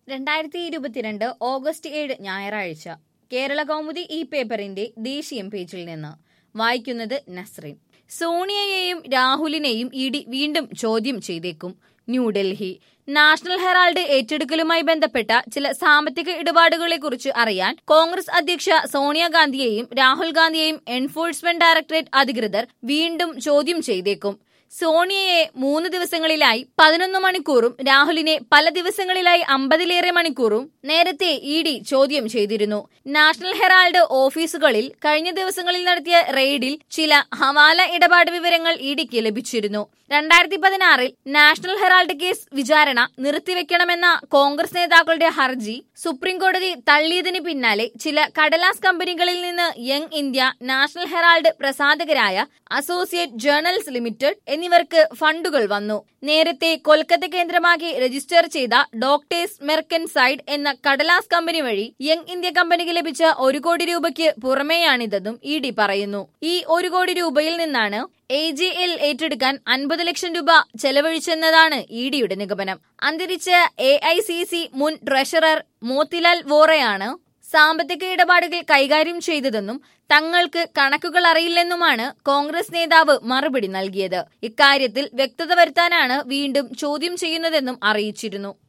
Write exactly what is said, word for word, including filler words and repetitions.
രണ്ടായിരത്തി ഇരുപത്തിരണ്ട് ഓഗസ്റ്റ് ഏഴ് ഞായറാഴ്ച കേരള കൗമുദി ഈ പേപ്പറിന്റെ ദേശീയം പേജിൽ നിന്ന് വായിക്കുന്നത് നസ്രീൻ. സോണിയയെയും രാഹുലിനെയും ഇ ഡി വീണ്ടും ചോദ്യം ചെയ്തേക്കും. ന്യൂഡൽഹി. നാഷണൽ ഹെറാൾഡ് ഏറ്റെടുക്കലുമായി ബന്ധപ്പെട്ട ചില സാമ്പത്തിക ഇടപാടുകളെക്കുറിച്ച് അറിയാൻ കോൺഗ്രസ് അധ്യക്ഷ സോണിയാഗാന്ധിയെയും രാഹുൽ ഗാന്ധിയെയും എൻഫോഴ്സ്മെന്റ് ഡയറക്ടറേറ്റ് അധികൃതർ വീണ്ടും ചോദ്യം ചെയ്തേക്കും. സോണിയയെ മൂന്ന് ദിവസങ്ങളിലായി പതിനൊന്ന് മണിക്കൂറും രാഹുലിനെ പല ദിവസങ്ങളിലായി അമ്പതിലേറെ മണിക്കൂറും നേരത്തെ ഇ ഡി ചോദ്യം ചെയ്തിരുന്നു. നാഷണൽ ഹെറാൾഡ് ഓഫീസുകളിൽ കഴിഞ്ഞ ദിവസങ്ങളിൽ നടത്തിയ റെയ്ഡിൽ ചില ഹവാല ഇടപാട് വിവരങ്ങൾ ഇ ഡിക്ക് ലഭിച്ചിരുന്നു. രണ്ടായിരത്തി പതിനാറിൽ നാഷണൽ ഹെറാൾഡ് കേസ് വിചാരണ നിർത്തിവെക്കണമെന്ന കോൺഗ്രസ് നേതാക്കളുടെ ഹർജി സുപ്രീംകോടതി തള്ളിയതിന് പിന്നാലെ ചില കടലാസ് കമ്പനികളിൽ നിന്ന് യങ് ഇന്ത്യ, നാഷണൽ ഹെറാൾഡ് പ്രസാധകരായ അസോസിയേറ്റ് ജേർണൽസ് ലിമിറ്റഡ് എന്നിവർക്ക് ഫണ്ടുകൾ വന്നു. നേരത്തെ കൊൽക്കത്ത കേന്ദ്രമാക്കി രജിസ്റ്റർ ചെയ്ത ഡോക്ടേഴ്സ് മെർക്കൻസൈഡ് എന്ന കടലാസ് കമ്പനി വഴി യങ് ഇന്ത്യ കമ്പനിക്ക് ലഭിച്ച ഒരു കോടി രൂപയ്ക്ക് പുറമെയാണിതെന്നും ഇ ഡി പറയുന്നു. ഈ ഒരു കോടി രൂപയിൽ നിന്നാണ് എ ജെ എൽ ഏറ്റെടുക്കാൻ അൻപത് ലക്ഷം രൂപ ചെലവഴിച്ചെന്നതാണ് ഇ ഡിയുടെ നിഗമനം. അന്തരിച്ച എ ഐ സി സി മുൻ ട്രഷറർ മോത്തിലാൽ വോറയാണ് സാമ്പത്തിക ഇടപാടുകൾ കൈകാര്യം ചെയ്തതെന്നും തങ്ങൾക്ക് കണക്കുകൾ അറിയില്ലെന്നുമാണ് കോൺഗ്രസ് നേതാവ് മറുപടി നൽകിയത്. ഇക്കാര്യത്തിൽ വ്യക്തത വരുത്താനാണ് വീണ്ടും ചോദ്യം ചെയ്യുന്നതെന്നും അറിയിച്ചിരുന്നു.